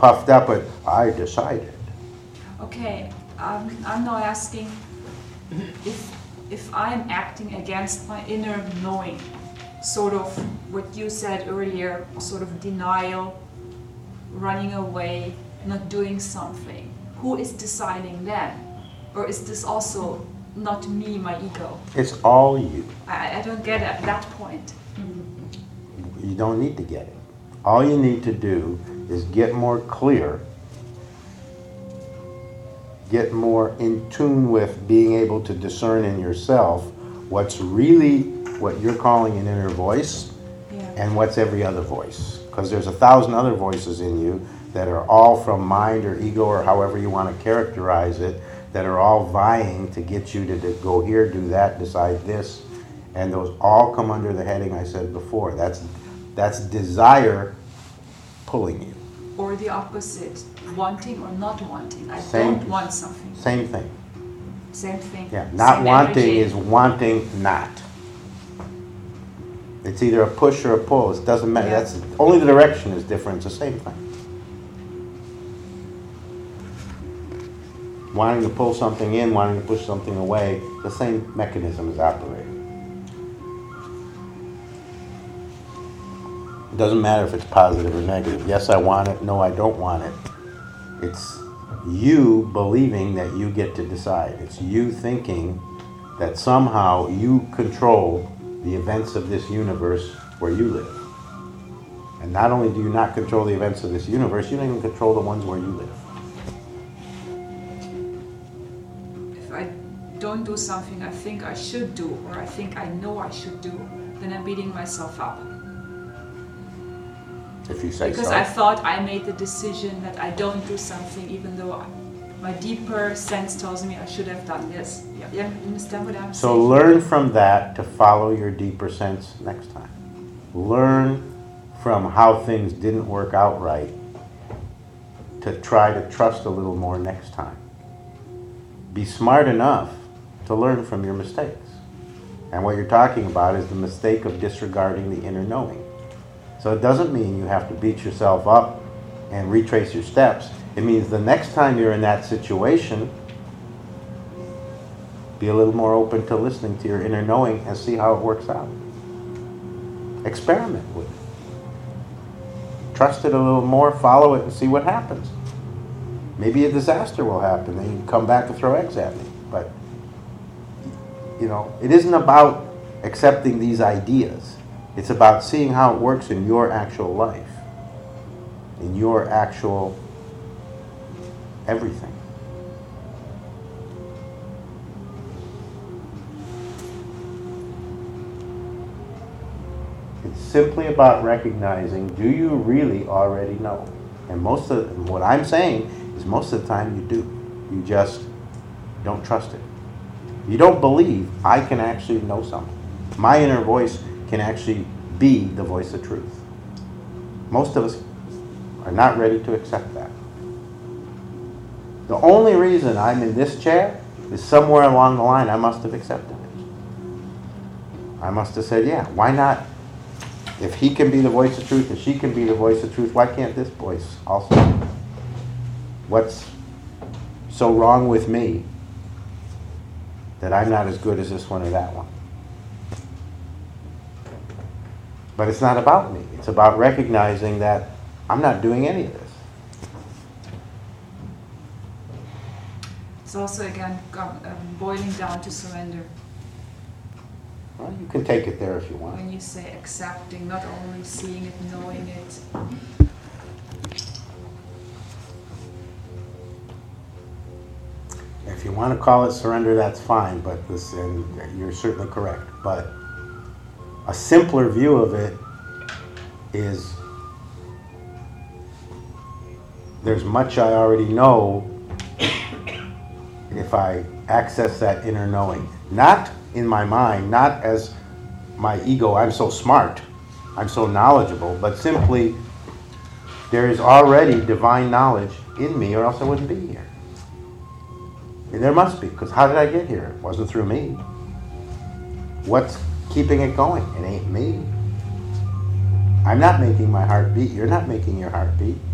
puffed up with, I decided. Okay, I'm now asking if I'm acting against my inner knowing, sort of what you said earlier, sort of denial, running away, not doing something. Who is deciding then? Or is this also not me, my ego? It's all you. I don't get it at that point. You don't need to get it. All you need to do is get more clear, get more in tune with being able to discern in yourself what's really what you're calling an inner voice, and what's every other voice. Because there's 1,000 other voices in you that are all from mind or ego or however you want to characterize it, that are all vying to get you to go here, do that, decide this. And those all come under the heading I said before. That's desire pulling you. Or the opposite, wanting or not wanting. I Same, don't want something. Same thing. Same thing. Yeah, not Same wanting energy. is wanting not. It's either a push or a pull. It doesn't matter. Yeah. That's only the direction is different. It's the same thing. Wanting to pull something in, wanting to push something away, the same mechanism is operating. It doesn't matter if it's positive or negative. Yes, I want it. No, I don't want it. It's you believing that you get to decide. It's you thinking that somehow you control the events of this universe where you live. And not only do you not control the events of this universe, you don't even control the ones where you live. If I don't do something I think I should do, or I think I know I should do, then I'm beating myself up. If you say Because so. I thought I made the decision that I don't do something, even though my deeper sense tells me I should have done this. Yeah, you understand what I'm saying? So learn from that to follow your deeper sense next time. Learn from how things didn't work out right to try to trust a little more next time. Be smart enough to learn from your mistakes. And what you're talking about is the mistake of disregarding the inner knowing. So it doesn't mean you have to beat yourself up and retrace your steps. It means the next time you're in that situation, be a little more open to listening to your inner knowing and see how it works out. Experiment with it. Trust it a little more, follow it, and see what happens. Maybe a disaster will happen, and you come back and throw eggs at me. But, you know, it isn't about accepting these ideas. It's about seeing how it works in your actual life, in your actual everything. It's simply about recognizing, do you really already know? And most of what I'm saying is most of the time you do. You just don't trust it. You don't believe I can actually know something. My inner voice can actually be the voice of truth. Most of us are not ready to accept that. The only reason I'm in this chair is somewhere along the line I must have accepted it. I must have said, yeah, why not? If he can be the voice of truth and she can be the voice of truth, why can't this voice also? What's so wrong with me that I'm not as good as this one or that one? But it's not about me. It's about recognizing that I'm not doing any of this. It's also, again, boiling down to surrender. Well, you can take it there if you want. When you say accepting, not only seeing it, knowing it. If you want to call it surrender, that's fine, but this, and you're certainly correct. But a simpler view of it is there's much I already know if I access that inner knowing. Not in my mind, not as my ego, I'm so smart, I'm so knowledgeable, but simply there is already divine knowledge in me, or else I wouldn't be here. And there must be, because how did I get here? It wasn't through me. What's keeping it going? It ain't me. I'm not making my heart beat. You're not making your heart beat.